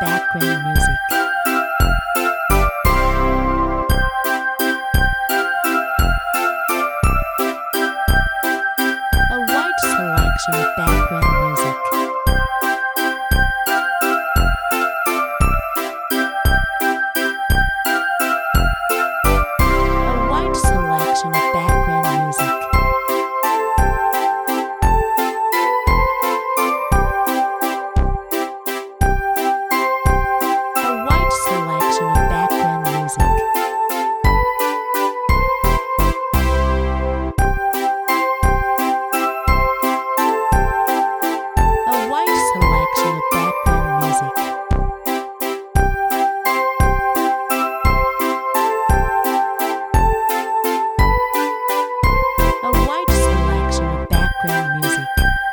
background music. A wide selection of background music. A wide selection of background music. Selection of background music. A wide selection of background music. A wide selection of background music.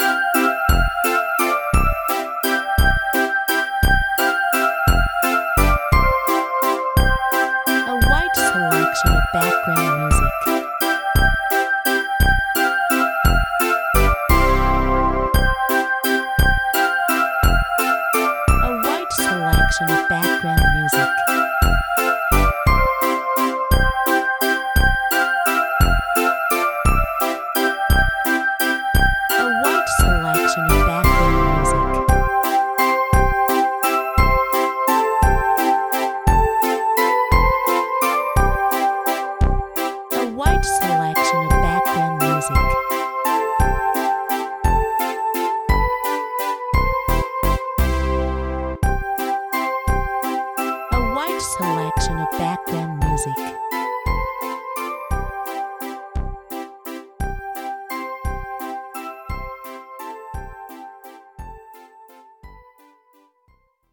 Selection of background music. A wide selection of background music. A wide selection of background music. A wide selection of background music. A wide selection of background music.